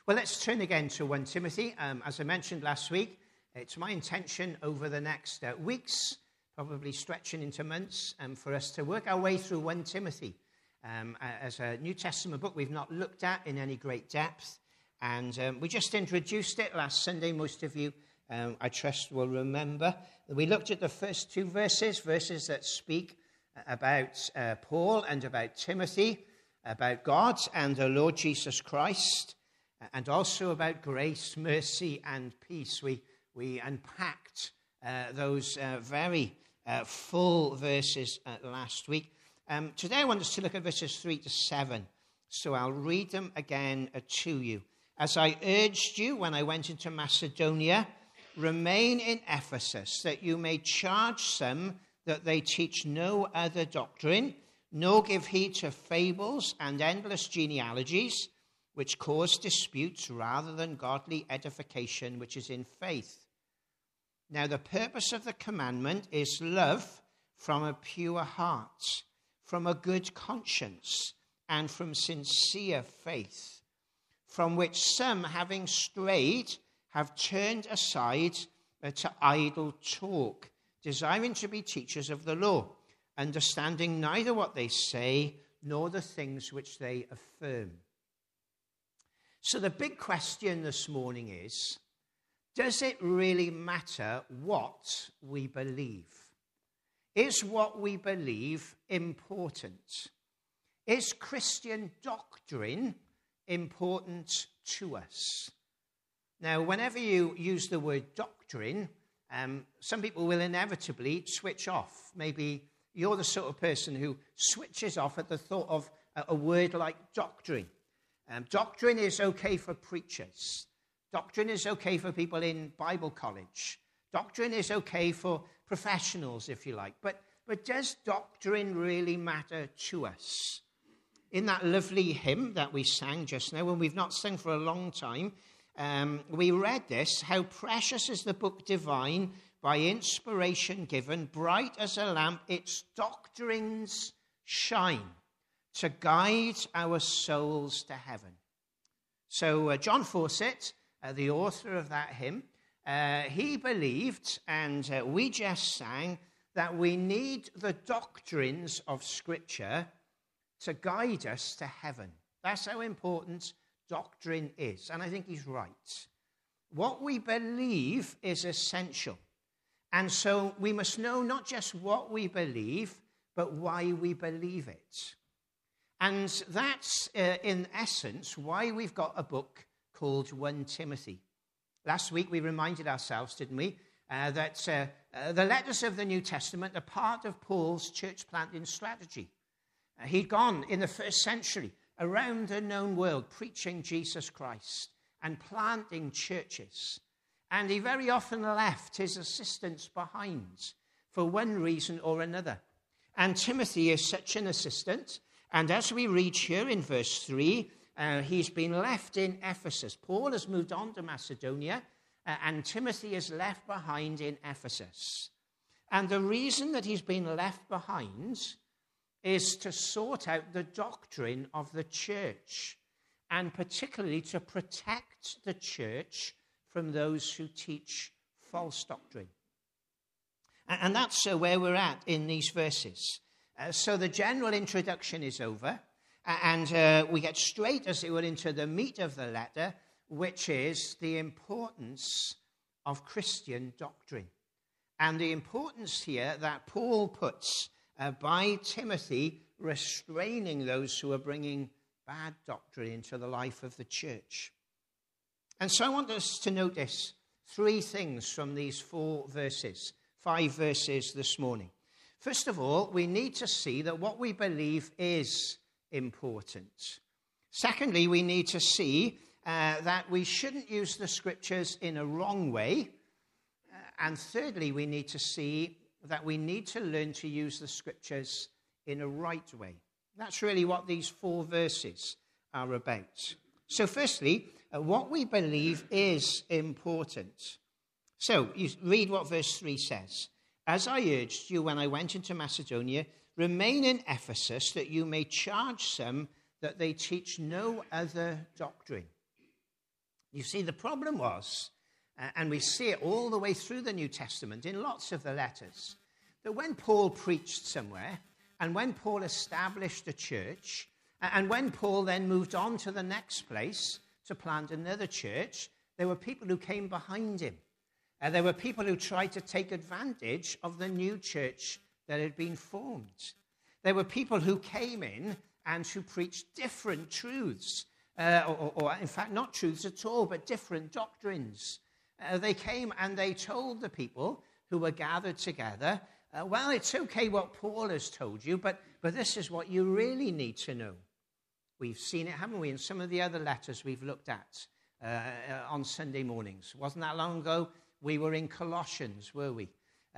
Well, let's turn again to 1 Timothy. As I mentioned last week, it's my intention over the next weeks, probably stretching into months, for us to work our way through 1 Timothy as a New Testament book we've not looked at in any great depth. And we just introduced it last Sunday. Most of you, I trust, will remember. We looked at the first two verses that speak about Paul and about Timothy, about God and the Lord Jesus Christ, and also about grace, mercy, and peace. We unpacked those very full verses last week. Today I want us to look at verses 3 to 7, so I'll read them again to you. As I urged you when I went into Macedonia, remain in Ephesus, that you may charge some that they teach no other doctrine, nor give heed to fables and endless genealogies, which cause disputes rather than godly edification, which is in faith. Now the purpose of the commandment is love from a pure heart, from a good conscience, and from sincere faith, from which some, having strayed, have turned aside to idle talk, desiring to be teachers of the law, understanding neither what they say nor the things which they affirm. So the big question this morning is, does it really matter what we believe? Is what we believe important? Is Christian doctrine important to us? Now, whenever you use the word doctrine, some people will inevitably switch off. Maybe you're the sort of person who switches off at the thought of a word like doctrine. Doctrine is okay for preachers. Doctrine is okay for people in Bible college. Doctrine is okay for professionals, if you like. But does doctrine really matter to us? In that lovely hymn that we sang just now, and we've not sung for a long time, we read this: how precious is the book divine, by inspiration given, bright as a lamp, its doctrines shine, to guide our souls to heaven. So John Fawcett, the author of that hymn, he believed, and we just sang, that we need the doctrines of Scripture to guide us to heaven. That's how important doctrine is, and I think he's right. What we believe is essential, and so we must know not just what we believe, but why we believe it. And that's, in essence, why we've got a book called 1 Timothy. Last week we reminded ourselves, didn't we, that the letters of the New Testament are part of Paul's church planting strategy. He'd gone in the first century around the known world preaching Jesus Christ and planting churches. And he very often left his assistants behind for one reason or another. And Timothy is such an assistant. And as we read here in verse 3, he's been left in Ephesus. Paul has moved on to Macedonia, and Timothy is left behind in Ephesus. And the reason that he's been left behind is to sort out the doctrine of the church, and particularly to protect the church from those who teach false doctrine. And that's where we're at in these verses. So the general introduction is over, and we get straight, as it were, into the meat of the letter, which is the importance of Christian doctrine. And the importance here that Paul puts by Timothy restraining those who are bringing bad doctrine into the life of the church. And so I want us to notice three things from these 5 verses this morning. First of all, we need to see that what we believe is important. Secondly, we need to see that we shouldn't use the Scriptures in a wrong way. And thirdly, we need to see that we need to learn to use the Scriptures in a right way. That's really what these 4 verses are about. So firstly, what we believe is important. So you read what verse 3 says. As I urged you when I went into Macedonia, remain in Ephesus, that you may charge some that they teach no other doctrine. You see, the problem was, and we see it all the way through the New Testament in lots of the letters, that when Paul preached somewhere, and when Paul established a church, and when Paul then moved on to the next place to plant another church, there were people who came behind him. There were people who tried to take advantage of the new church that had been formed. There were people who came in and who preached different truths, or in fact not truths at all, but different doctrines. They came and they told the people who were gathered together, well, it's okay what Paul has told you, but this is what you really need to know. We've seen it, haven't we, in some of the other letters we've looked at on Sunday mornings. Wasn't that long ago we were in Colossians, were we?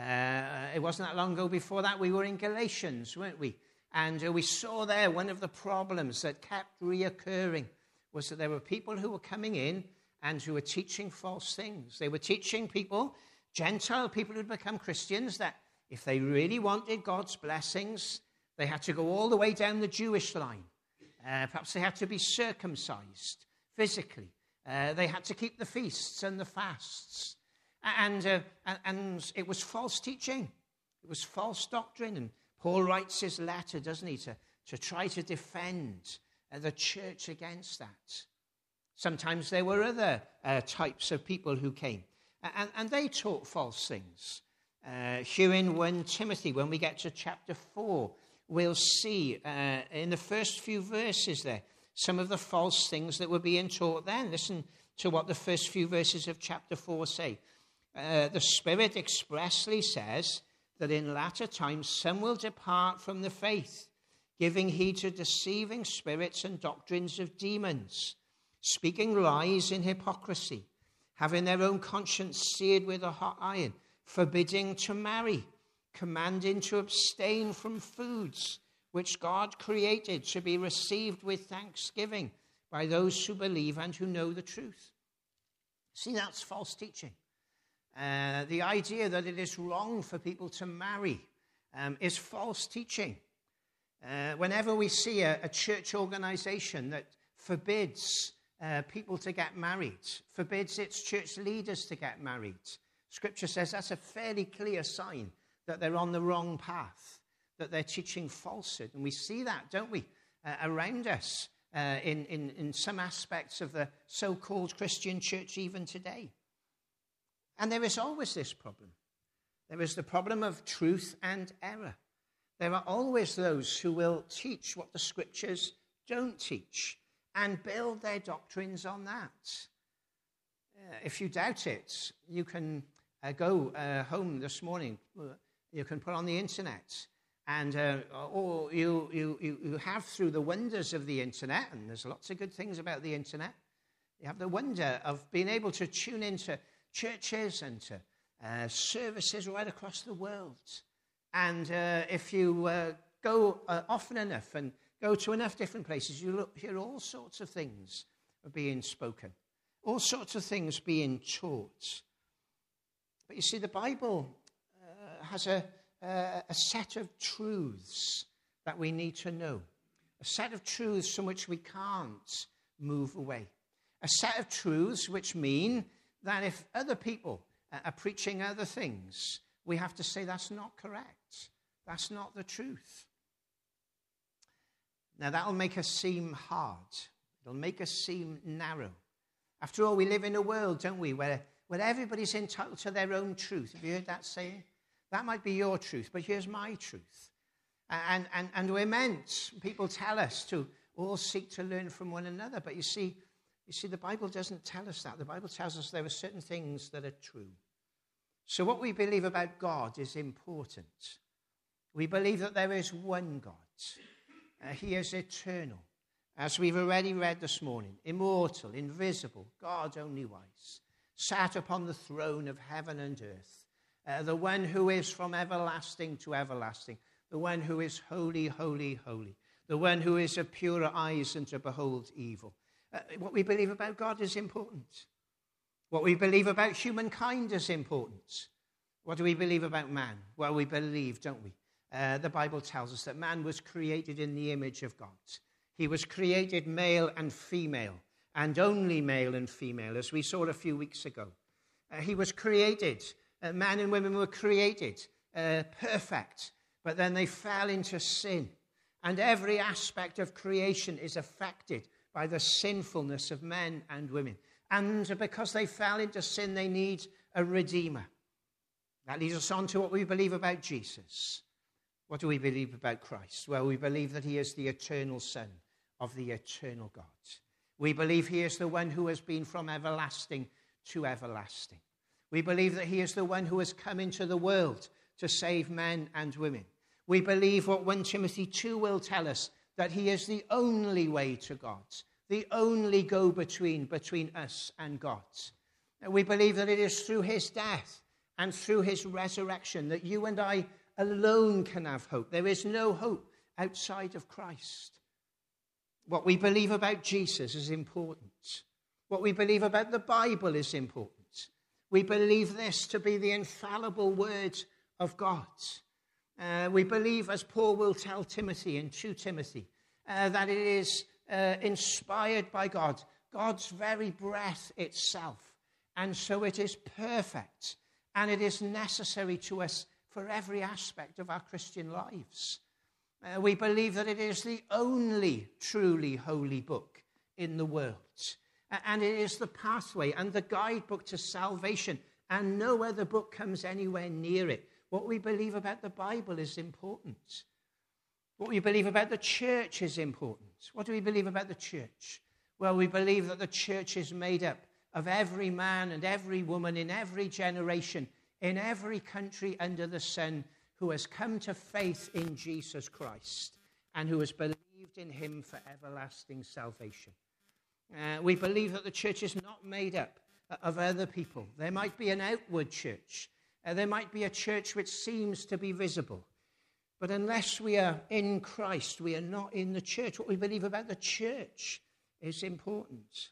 It wasn't that long ago before that we were in Galatians, weren't we? And we saw there one of the problems that kept reoccurring was that there were people who were coming in and who were teaching false things. They were teaching people, Gentile people who'd become Christians, that if they really wanted God's blessings, they had to go all the way down the Jewish line. Perhaps they had to be circumcised physically. They had to keep the feasts and the fasts. And it was false teaching. It was false doctrine. And Paul writes his letter, doesn't he, to try to defend the church against that. Sometimes there were other types of people who came. And they taught false things. Here in 1 Timothy, when we get to chapter 4, we'll see in the first few verses there some of the false things that were being taught then. Listen to what the first few verses of chapter 4 say. The Spirit expressly says that in latter times some will depart from the faith, giving heed to deceiving spirits and doctrines of demons, speaking lies in hypocrisy, having their own conscience seared with a hot iron, forbidding to marry, commanding to abstain from foods which God created to be received with thanksgiving by those who believe and who know the truth. See, that's false teaching. The idea that it is wrong for people to marry is false teaching. Whenever we see a church organization that forbids people to get married, forbids its church leaders to get married, Scripture says that's a fairly clear sign that they're on the wrong path, that they're teaching falsehood. And we see that, don't we, around us in some aspects of the so-called Christian church even today. And there is always this problem. There is the problem of truth and error. There are always those who will teach what the Scriptures don't teach and build their doctrines on that. If you doubt it, you can go home this morning. You can put on the internet, and or you have through the wonders of the internet, and there's lots of good things about the internet. You have the wonder of being able to tune into churches and to services right across the world. And if you go often enough and go to enough different places, you hear all sorts of things being spoken, all sorts of things being taught. But you see, the Bible has a set of truths that we need to know, a set of truths from which we can't move away, a set of truths which mean that if other people are preaching other things, we have to say that's not correct. That's not the truth. Now, that'll make us seem hard. It'll make us seem narrow. After all, we live in a world, don't we, where everybody's entitled to their own truth. Have you heard that saying? That might be your truth, but here's my truth. And we're meant, people tell us, to all seek to learn from one another. But you see, the Bible doesn't tell us that. The Bible tells us there are certain things that are true. So what we believe about God is important. We believe that there is one God. He is eternal. As we've already read this morning, immortal, invisible, God only wise, sat upon the throne of heaven and earth, the one who is from everlasting to everlasting, the one who is holy, holy, holy, the one who is of purer eyes than to behold evil. What we believe about God is important. What we believe about humankind is important. What do we believe about man? Well, we believe, don't we? The Bible tells us that man was created in the image of God. He was created male and female. and only male and female, as we saw a few weeks ago. He was created. Man and women were created perfect, but then they fell into sin. And every aspect of creation is affected by the sinfulness of men and women. And because they fell into sin, they need a redeemer. That leads us on to what we believe about Jesus. What do we believe about Christ? Well, we believe that he is the eternal Son of the eternal God. We believe he is the one who has been from everlasting to everlasting. We believe that he is the one who has come into the world to save men and women. We believe what 1 Timothy 2 will tell us, that he is the only way to God, the only go-between between us and God. We believe that it is through his death and through his resurrection that you and I alone can have hope. There is no hope outside of Christ. What we believe about Jesus is important. What we believe about the Bible is important. We believe this to be the infallible word of God. We believe, as Paul will tell Timothy in 2 Timothy, that it is inspired by God, God's very breath itself. And so it is perfect, and it is necessary to us for every aspect of our Christian lives. We believe that it is the only truly holy book in the world. And it is the pathway and the guidebook to salvation. And no other book comes anywhere near it. What we believe about the Bible is important. What we believe about the church is important. What do we believe about the church? Well, we believe that the church is made up of every man and every woman in every generation, in every country under the sun, who has come to faith in Jesus Christ and who has believed in him for everlasting salvation. We believe that the church is not made up of other people. There might be an outward church. There might be a church which seems to be visible. But unless we are in Christ, we are not in the church. What we believe about the church is important.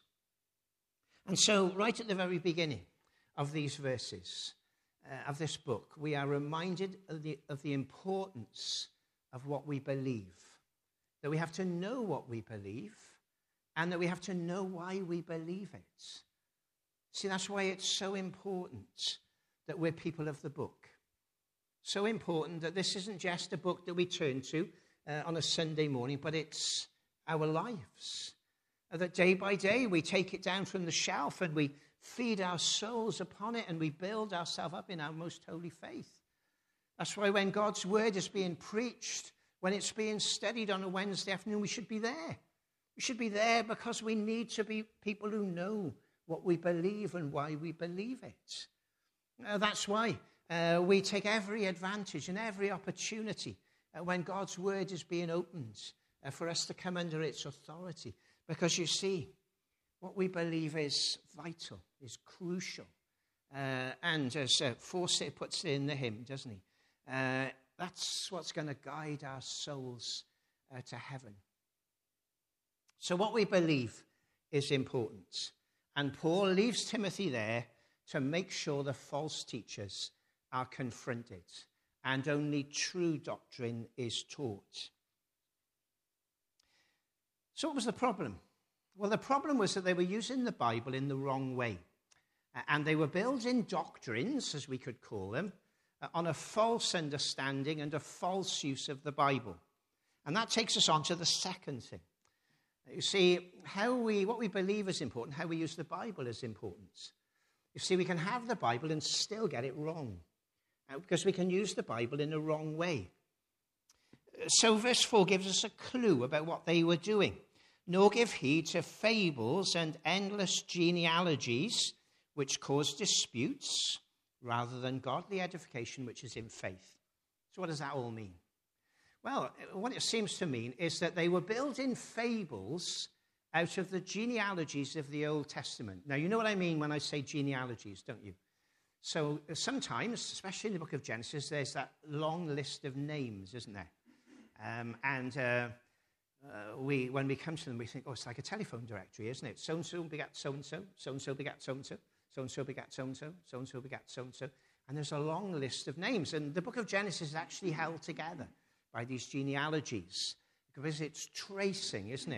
And so, right at the very beginning of these verses, of this book, we are reminded of the importance of what we believe. That we have to know what we believe, and that we have to know why we believe it. See, that's why it's so important that we're people of the book. So important that this isn't just a book that we turn to on a Sunday morning, but it's our lives. That day by day we take it down from the shelf and we feed our souls upon it and we build ourselves up in our most holy faith. That's why when God's word is being preached, when it's being studied on a Wednesday afternoon, we should be there. We should be there because we need to be people who know what we believe and why we believe it. That's why we take every advantage and every opportunity when God's word is being opened for us to come under its authority. Because you see, what we believe is vital, is crucial. And as Fawcett puts it in the hymn, doesn't he? That's what's going to guide our souls to heaven. So what we believe is important. And Paul leaves Timothy there to make sure the false teachers are confronted and only true doctrine is taught. So what was the problem? Well, the problem was that they were using the Bible in the wrong way. And they were building doctrines, as we could call them, on a false understanding and a false use of the Bible. And that takes us on to the second thing. You see, what we believe is important, how we use the Bible is important. You see, we can have the Bible and still get it wrong, because we can use the Bible in the wrong way. So verse 4 gives us a clue about what they were doing. Nor give heed to fables and endless genealogies, which cause disputes, rather than godly edification, which is in faith. So what does that all mean? Well, what it seems to mean is that they were building fables out of the genealogies of the Old Testament. Now, you know what I mean when I say genealogies, don't you? So sometimes, especially in the book of Genesis, there's that long list of names, isn't there? When we come to them, we think, it's like a telephone directory, isn't it? So-and-so begat so-and-so, so-and-so begat so-and-so, so-and-so begat so-and-so, so-and-so begat so-and-so. And there's a long list of names. And the book of Genesis is actually held together by these genealogies, because it's tracing, isn't it,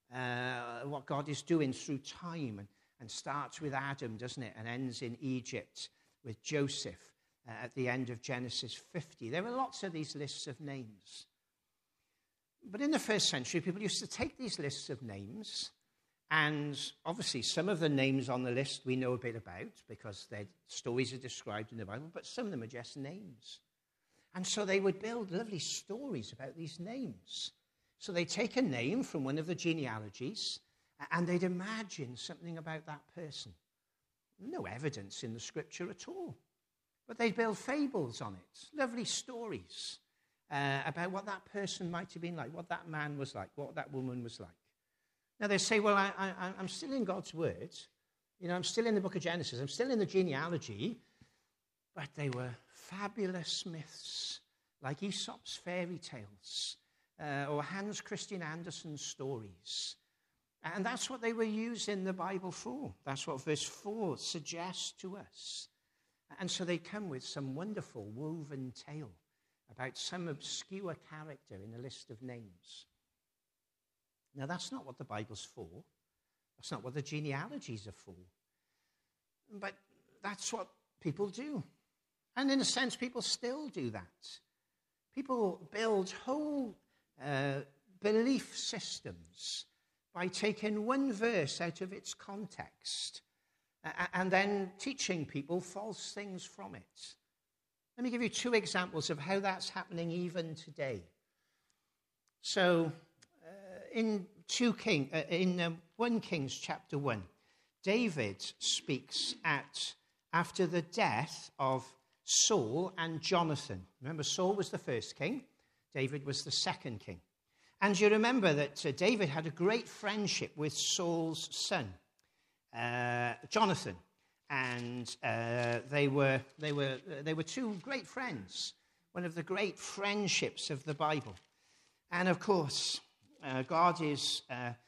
what God is doing through time, and starts with Adam, doesn't it, and ends in Egypt with Joseph at the end of Genesis 50. There are lots of these lists of names. But in the first century, people used to take these lists of names, and obviously some of the names on the list we know a bit about because their stories are described in the Bible, but some of them are just names. And so they would build lovely stories about these names. So they'd take a name from one of the genealogies, and they'd imagine something about that person. No evidence in the scripture at all. But they'd build fables on it, lovely stories about what that person might have been like, what that man was like, what that woman was like. Now they say, well, I'm still in God's word. I'm still in the book of Genesis. I'm still in the genealogy. But they were fabulous myths, like Aesop's fairy tales, or Hans Christian Andersen's stories. And that's what they were using the Bible for. That's what verse 4 suggests to us. And so they come with some wonderful woven tale about some obscure character in a list of names. Now, that's not what the Bible's for. That's not what the genealogies are for. But that's what people do. And in a sense, people still do that. People build whole belief systems by taking one verse out of its context and then teaching people false things from it. Let me give you 2 examples of how that's happening even today. So, in 1 Kings chapter 1, David speaks after the death of Saul and Jonathan. Remember, Saul was the first king. David was the second king. And you remember that David had a great friendship with Saul's son, Jonathan. And they were 2 great friends, one of the great friendships of the Bible. And of course, God is,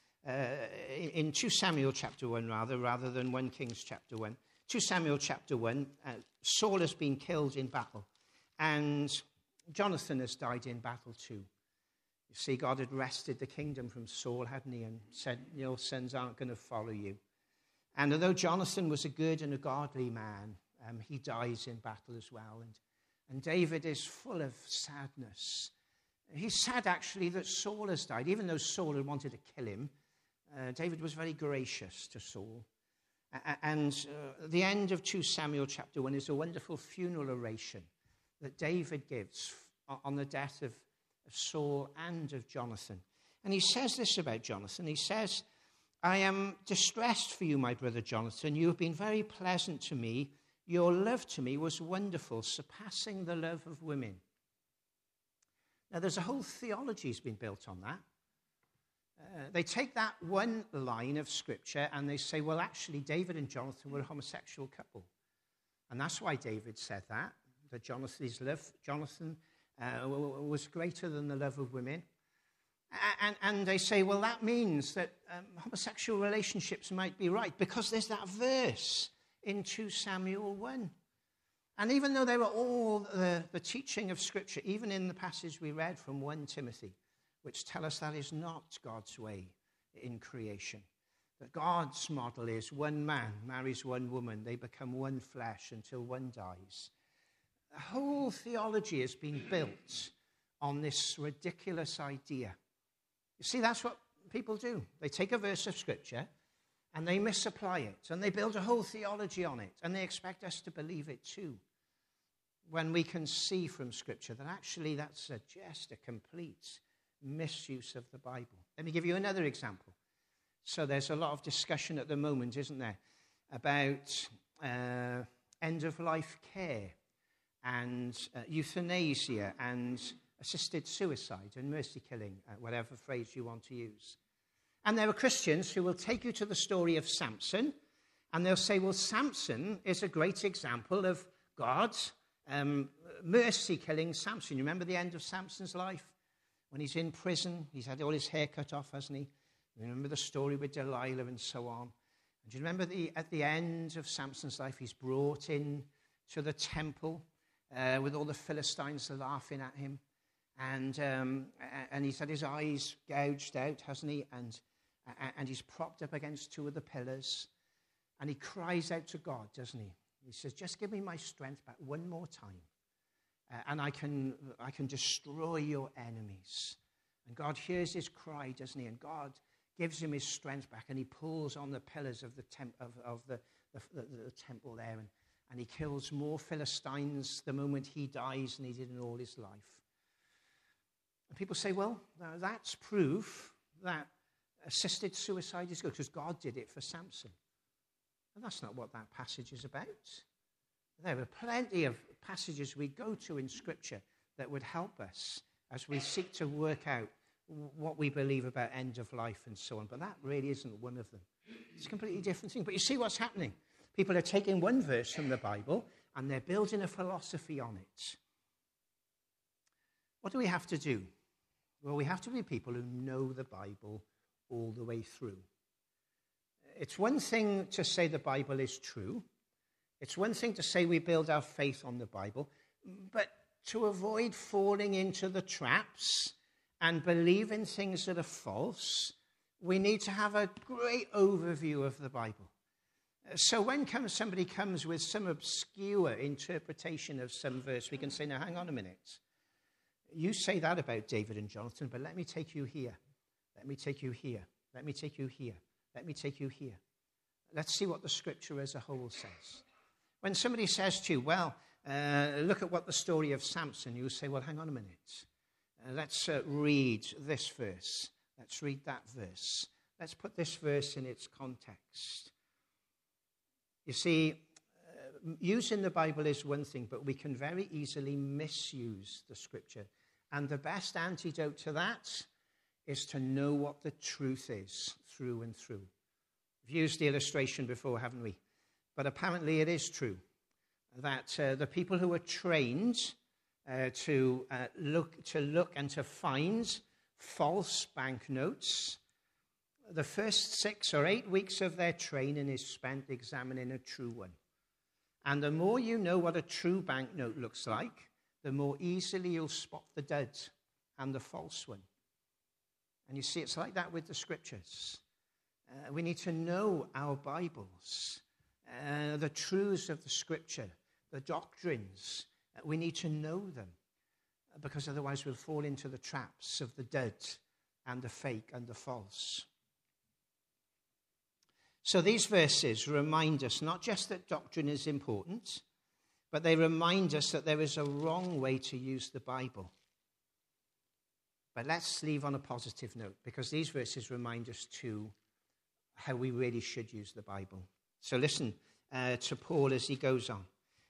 in 2 Samuel chapter 1 rather than 1 Kings chapter 1, 2 Samuel chapter 1, Saul has been killed in battle, and Jonathan has died in battle too. You see, God had wrested the kingdom from Saul, hadn't he, and said, your sons aren't going to follow you. And although Jonathan was a good and a godly man, he dies in battle as well. And David is full of sadness. He's sad, actually, that Saul has died. Even though Saul had wanted to kill him, David was very gracious to Saul. And the end of 2 Samuel chapter 1 is a wonderful funeral oration that David gives on the death of Saul and of Jonathan. And he says this about Jonathan. He says, I am distressed for you, my brother Jonathan. You have been very pleasant to me. Your love to me was wonderful, surpassing the love of women. Now, there's a whole theology has been built on that. They take that one line of scripture and they say, well, actually, David and Jonathan were a homosexual couple. And that's why David said that Jonathan's love, was greater than the love of women. And they say, well, that means that homosexual relationships might be right because there's that verse in 2 Samuel 1. And even though they were all the teaching of Scripture, even in the passage we read from 1 Timothy, which tell us that is not God's way in creation, that God's model is one man marries one woman, they become one flesh until one dies. The whole theology has been built on this ridiculous idea. You see, that's what people do. They take a verse of Scripture and they misapply it, and they build a whole theology on it, and they expect us to believe it too, when we can see from Scripture that actually that's just a complete misuse of the Bible. Let me give you another example. So there's a lot of discussion at the moment, isn't there, about end-of-life care and euthanasia and assisted suicide and mercy killing, whatever phrase you want to use. And there are Christians who will take you to the story of Samson, and they'll say, well, Samson is a great example of God's mercy killing Samson. You remember the end of Samson's life? When he's in prison, he's had all his hair cut off, hasn't he? You remember the story with Delilah and so on. And do you remember at the end of Samson's life, he's brought in to the temple with all the Philistines laughing at him. And he's had his eyes gouged out, hasn't he? and he's propped up against two of the pillars, and he cries out to God, doesn't he? He says, just give me my strength back one more time, and I can destroy your enemies. And God hears his cry, doesn't he? And God gives him his strength back, and he pulls on the pillars of the temple there, and he kills more Philistines the moment he dies than he did in all his life. And people say, well, that's proof that assisted suicide is good, because God did it for Samson. And that's not what that passage is about. There are plenty of passages we go to in Scripture that would help us as we seek to work out what we believe about end of life and so on. But that really isn't one of them. It's a completely different thing. But you see what's happening. People are taking one verse from the Bible and they're building a philosophy on it. What do we have to do? Well, we have to be people who know the Bible all the way through. It's one thing to say the Bible is true. It's one thing to say we build our faith on the Bible. But to avoid falling into the traps and believing things that are false, we need to have a great overview of the Bible. So when somebody comes with some obscure interpretation of some verse, we can say, now, hang on a minute. You say that about David and Jonathan, but let me take you here. Let me take you here. Let me take you here. Let me take you here. Let's see what the Scripture as a whole says. When somebody says to you, well, look at what the story of Samson, you say, well, hang on a minute. Let's read this verse. Let's read that verse. Let's put this verse in its context. You see, using the Bible is one thing, but we can very easily misuse the Scripture. And the best antidote to that is to know what the truth is through and through. We've used the illustration before, haven't we? But apparently it is true that the people who are trained to look and to find false banknotes, the first 6 or 8 weeks of their training is spent examining a true one. And the more you know what a true banknote looks like, the more easily you'll spot the dud and the false one. And you see, it's like that with the Scriptures. We need to know our Bibles, the truths of the Scripture, the doctrines. We need to know them, because otherwise we'll fall into the traps of the dud and the fake and the false. So these verses remind us not just that doctrine is important, but they remind us that there is a wrong way to use the Bible. But let's leave on a positive note, because these verses remind us too how we really should use the Bible. So listen to Paul as he goes on.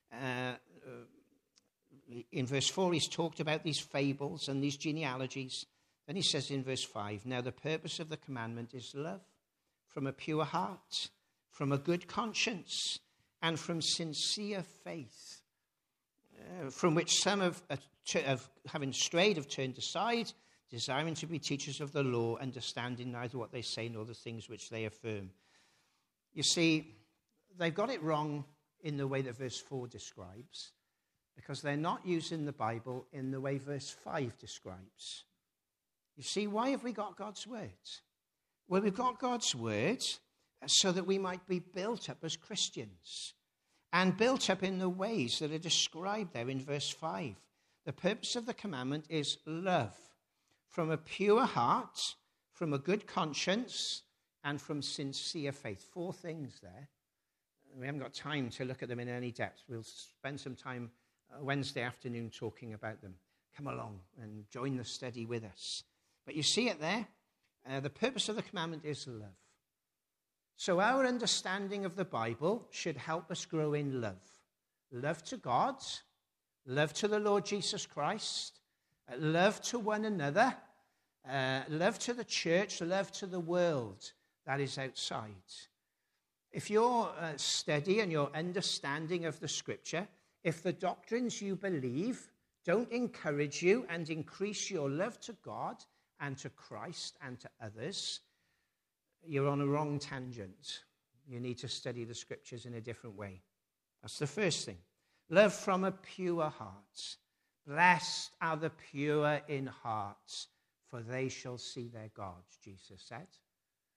In verse 4, he's talked about these fables and these genealogies. Then he says in verse 5, now the purpose of the commandment is love, from a pure heart, from a good conscience, and from sincere faith, from which some having strayed have turned aside, desiring to be teachers of the law, understanding neither what they say nor the things which they affirm. You see, they've got it wrong in the way that verse 4 describes, because they're not using the Bible in the way verse 5 describes. You see, why have we got God's word? Well, we've got God's word so that we might be built up as Christians, and built up in the ways that are described there in verse 5. The purpose of the commandment is love, from a pure heart, from a good conscience, and from sincere faith. 4 things there. We haven't got time to look at them in any depth. We'll spend some time Wednesday afternoon talking about them. Come along and join the study with us. But you see it there. The purpose of the commandment is love. So our understanding of the Bible should help us grow in love. Love to God, love to the Lord Jesus Christ, love to one another, love to the church, love to the world that is outside. If your study and your understanding of the Scripture, if the doctrines you believe don't encourage you and increase your love to God and to Christ and to others, you're on a wrong tangent. You need to study the Scriptures in a different way. That's the first thing. Love from a pure heart. Blessed are the pure in heart, for they shall see their God, Jesus said.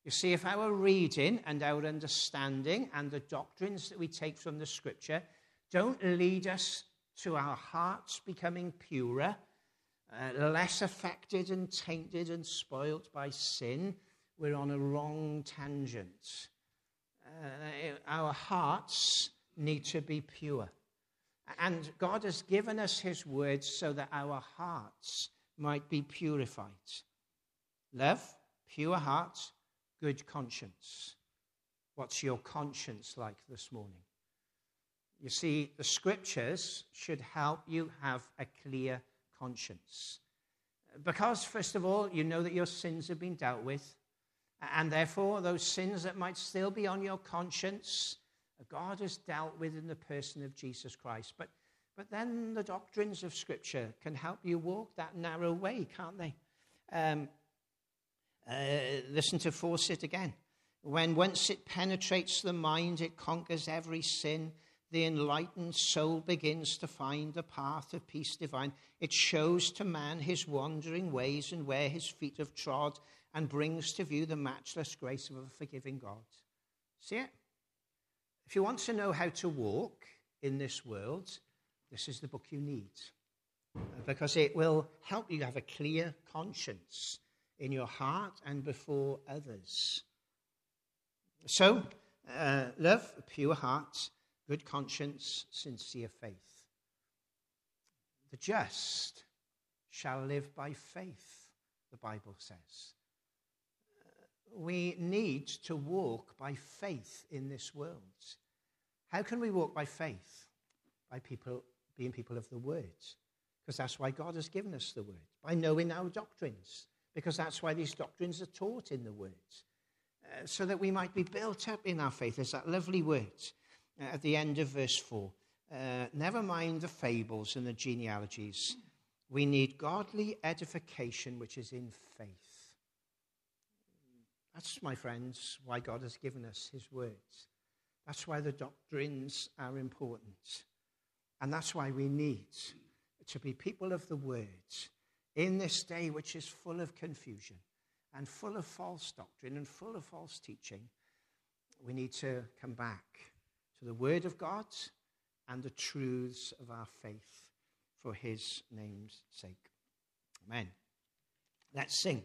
You see, if our reading and our understanding and the doctrines that we take from the Scripture don't lead us to our hearts becoming purer, less affected and tainted and spoilt by sin, we're on a wrong tangent. Our hearts need to be pure. And God has given us his word so that our hearts might be purified. Love, pure heart, good conscience. What's your conscience like this morning? You see, the Scriptures should help you have a clear conscience. Because, first of all, you know that your sins have been dealt with. And therefore, those sins that might still be on your conscience, God has dealt with in the person of Jesus Christ. But then the doctrines of Scripture can help you walk that narrow way, can't they? Listen to Fawcett again. When once it penetrates the mind, it conquers every sin. The enlightened soul begins to find the path of peace divine. It shows to man his wandering ways and where his feet have trod, and brings to view the matchless grace of a forgiving God. See it? If you want to know how to walk in this world, this is the book you need. Because it will help you have a clear conscience in your heart and before others. So, love, a pure heart, good conscience, sincere faith. The just shall live by faith, the Bible says. We need to walk by faith in this world. How can we walk by faith? By being people of the Word. Because that's why God has given us the Word. By knowing our doctrines. Because that's why these doctrines are taught in the Word. So that we might be built up in our faith. There's that lovely word at the end of verse 4. Never mind the fables and the genealogies. We need godly edification which is in faith. That's, my friends, why God has given us his words. That's why the doctrines are important. And that's why we need to be people of the word in this day which is full of confusion and full of false doctrine and full of false teaching. We need to come back to the word of God and the truths of our faith for his name's sake. Amen. Let's sing.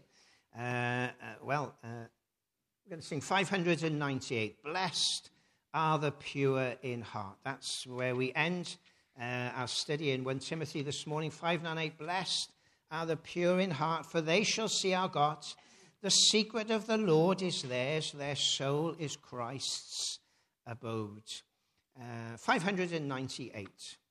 We're going to sing 598. Blessed are the pure in heart. That's where we end our study in 1 Timothy this morning. 598. Blessed are the pure in heart, for they shall see our God. The secret of the Lord is theirs. Their soul is Christ's abode. 598.